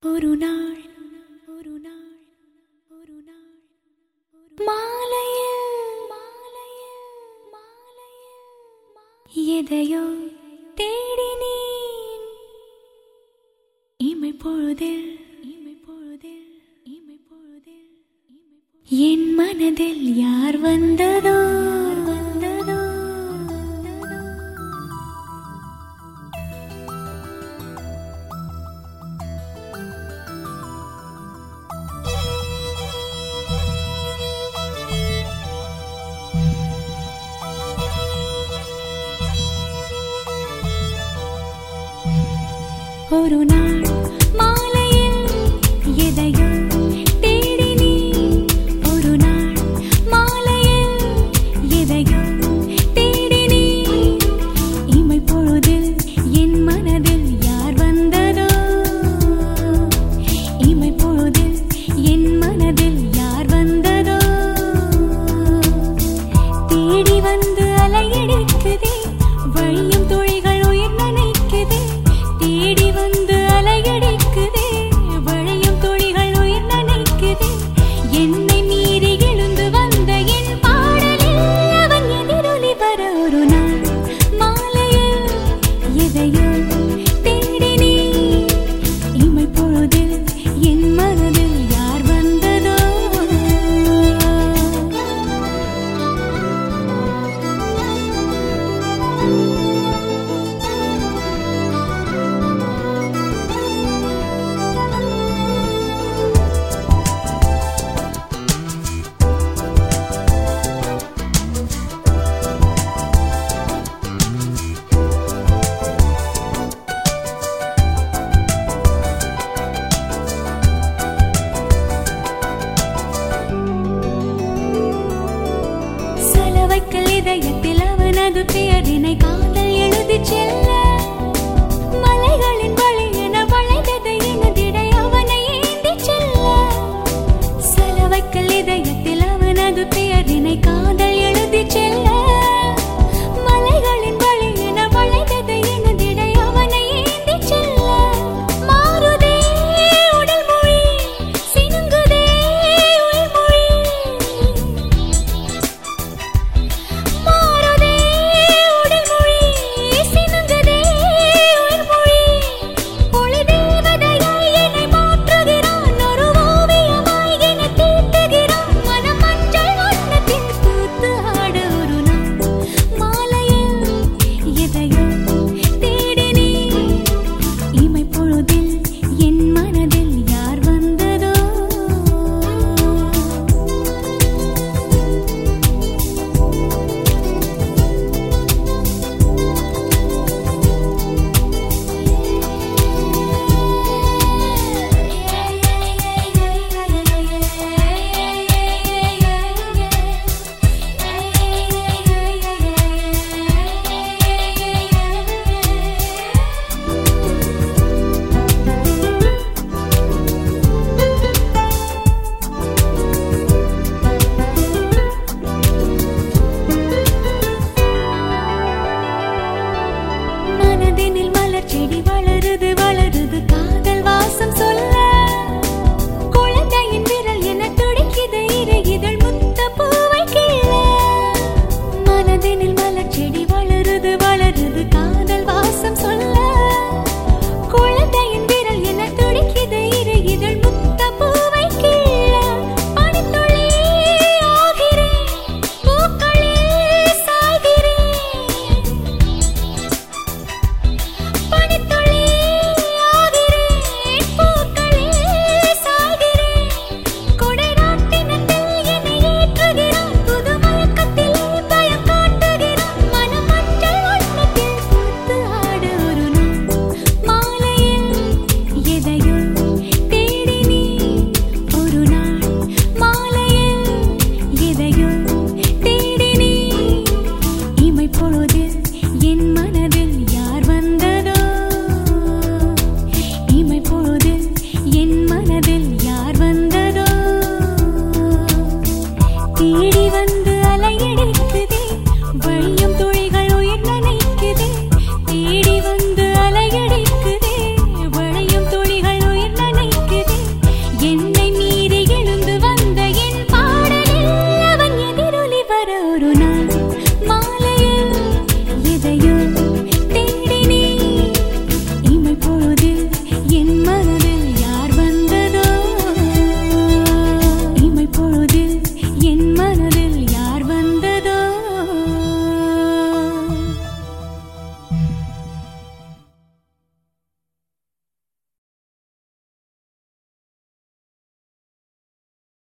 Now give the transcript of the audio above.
ஒரு நாள் ஒரு நாள் ஒரு நாள் மாலையில் எதையோ தேடினேன் இமைப்பொழுதில் என் மனதில் யார் வந்ததோ ஒரு நாள் மாலையில் எதையோ தேடினேன் ஒரு நாள் மாலையில் எதையோ தேடினேன் இமைப்பொழுதில் என் மனதில் யார் வந்ததோ இமைப்பொழுதில் என் மனதில் யார் வந்ததோ தேடி வந்து அலையடிக்குதே வழியும் தொழில்கள் உயிர் நினைக்குதே தேடி வந்து அலையடிக்குதே வழியும் தொழில்கள் உயிர் நினைக்குதே என்னை மீறி எழுந்து வந்த என் பாடலில் அவன் எதிரொலி வர ஒரு நாள் மாலையில் எதையோ தேடினேன் இமைப்பொழுதில் என் மனதில் யார் வந்ததோ இதயத்தில் அவனது பெயரினை